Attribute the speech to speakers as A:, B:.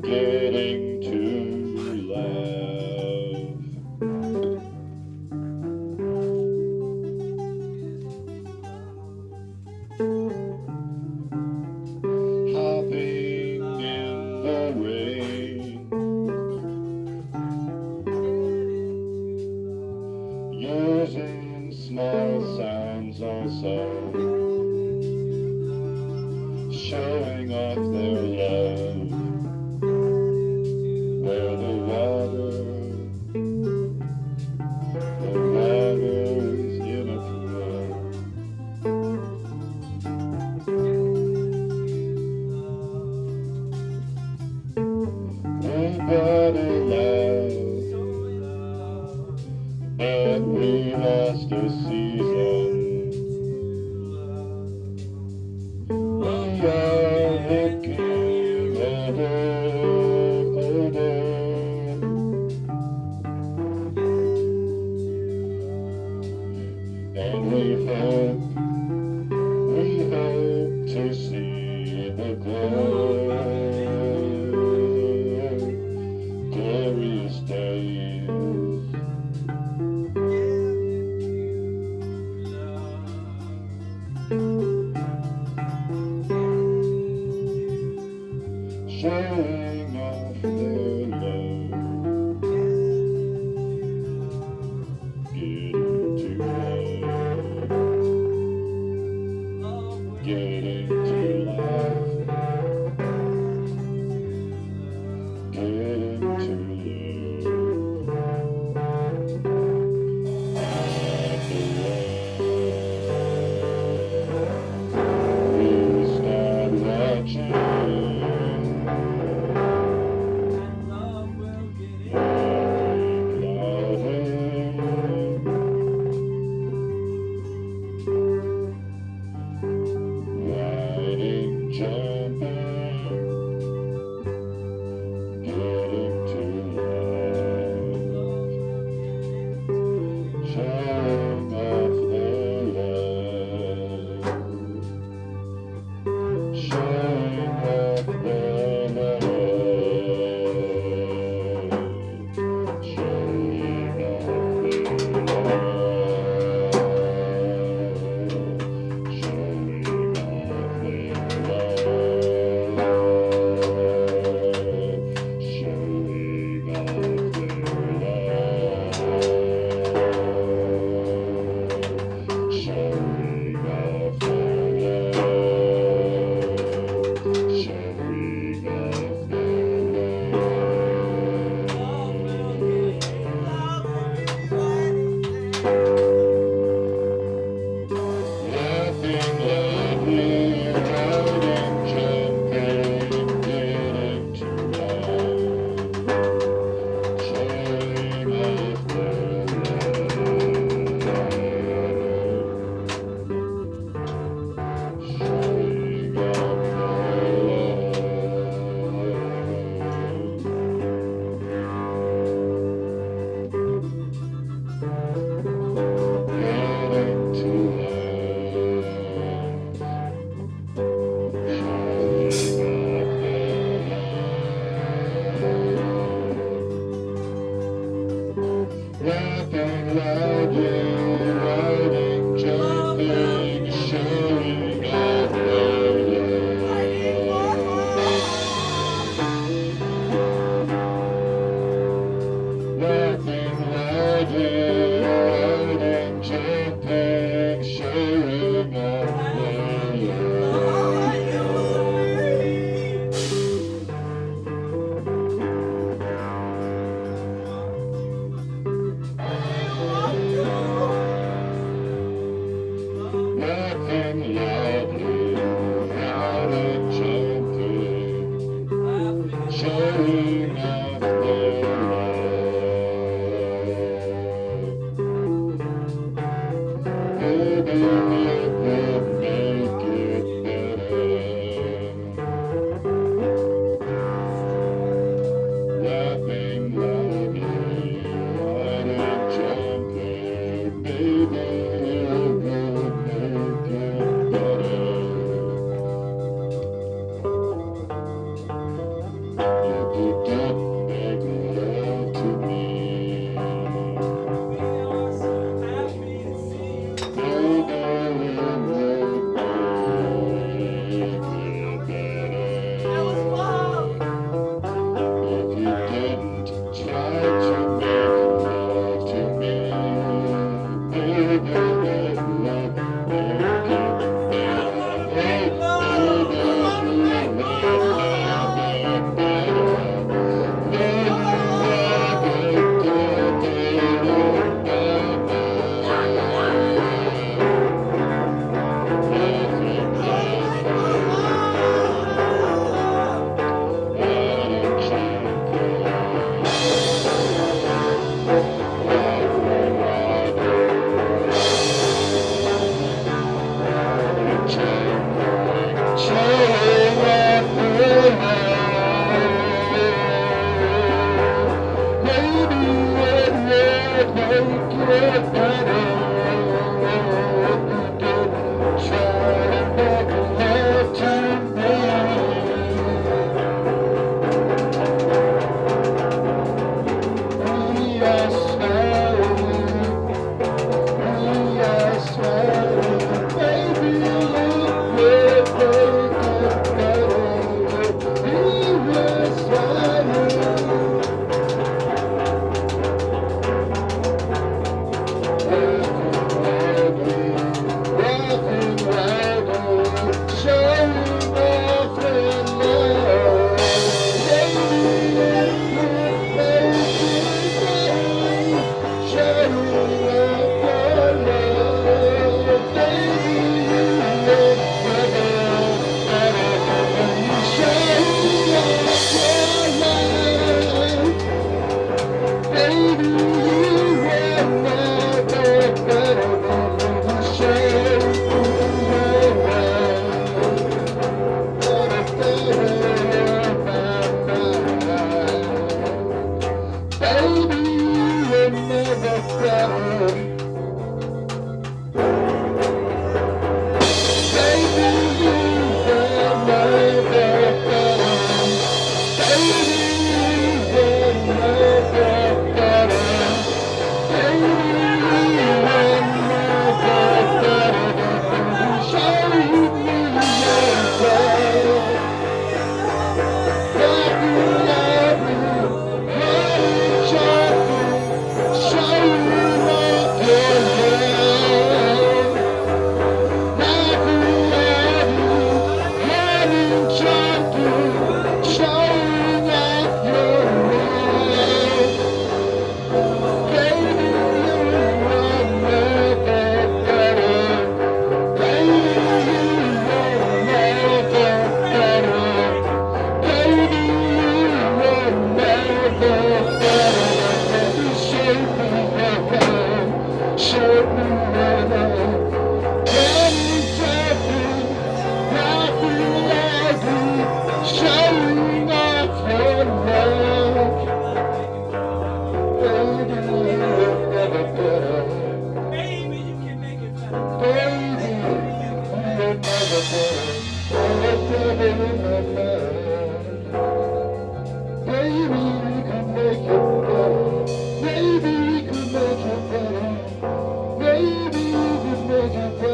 A: getting to laugh. Hopping in the rain, using small sounds also, showing off their love. Where the water is in a pool. We brought a love, but we lost a season. We are looking older. And we hope to see the glorious days. Showing off their love, getting to love, getting to laugh, getting to love. At the end, we start watching. Laughing loudly, riding, jumping, showing off their love. Laughing loudly, riding, jumping, showing off their Laughing loudly, riding, jumping, showing off their love. Maybe it will make it better. Laughing loudly, riding, jumping, maybe it will make it better. Showing off your love, baby, you're never better.
B: Baby, you can make it better.
A: Baby, you're never better. Oh, never remember. Baby, we can make it better. Baby, we can make it better. Baby, we can make it better.